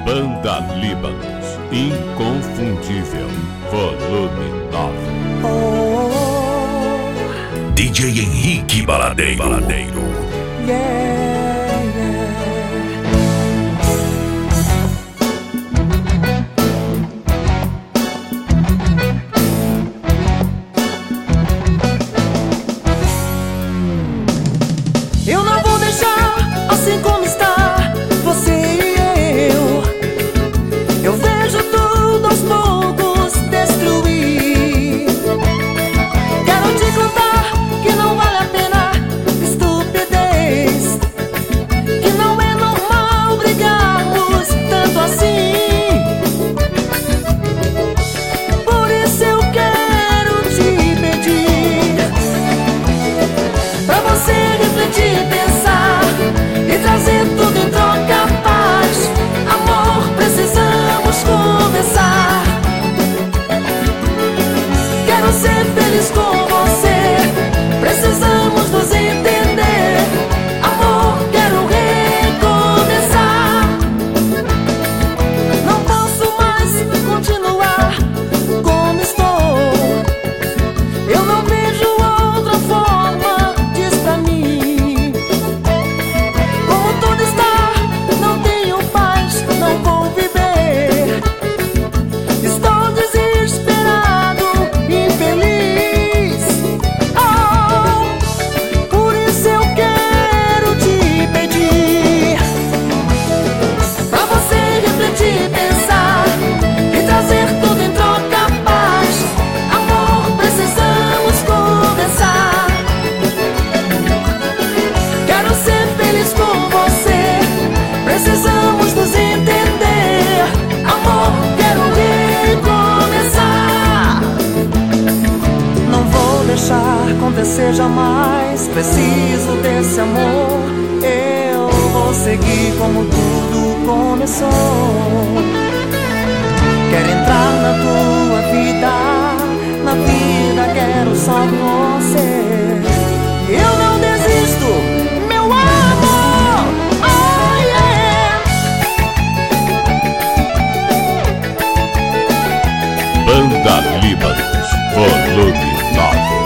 Banda Líbanos, inconfundível, volume 9. DJ Henrique Baladeiro. Eu não vou deixar assim como está você e eu vejo tudo aos poucos destruir. Quero te contar que não vale a pena estupidez, que não é normal brigarmos tanto assim. Por isso eu quero te pedir pra você refletir, pensar e trazer tudo em troca, paz, amor, precisamos começar. Quero ser feliz com você, precisamos nos entender. Amor, quero recomeçar. Não posso mais continuar como estou. Eu não vejo outra forma, diz pra mim. Como tudo está, não tenho paz, não vou viver. Estou desesperado, infeliz. Oh, por isso eu quero te pedir pra você refletir, pensar e trazer tudo em troca, paz, amor, precisamos começar. Quero ser feliz com você, precisamos nos entender. Amor, quero recomeçar. Não vou deixar acontecer jamais, preciso desse amor. Eu vou seguir como tudo começou. Quero entrar na tua vida, na vida quero só você. Eu não desisto, meu amor. Oh, yeah. Banda Líbanos, volume 9.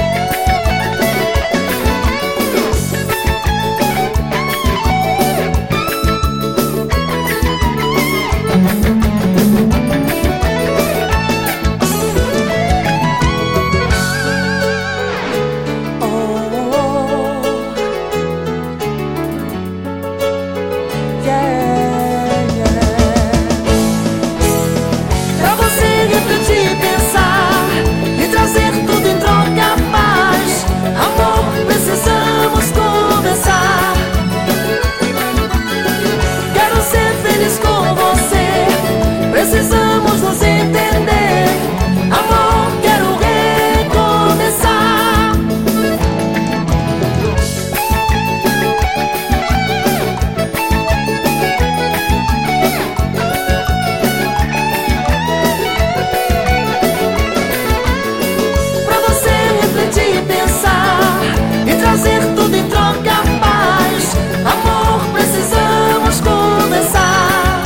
Pra você refletir, pensar e trazer tudo em troca, paz, amor, precisamos começar. Quero ser feliz com você, precisamos nos entender. Amor, quero recomeçar. Pra você refletir, pensar e trazer tudo em troca, paz, amor, precisamos começar.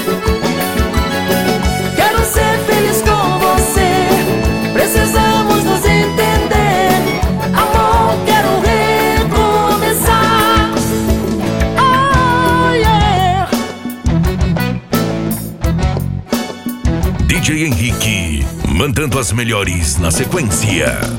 Quero ser feliz com você, precisamos nos entender. Amor, quero recomeçar. Oh, yeah. DJ Henrique, mandando as melhores na sequência.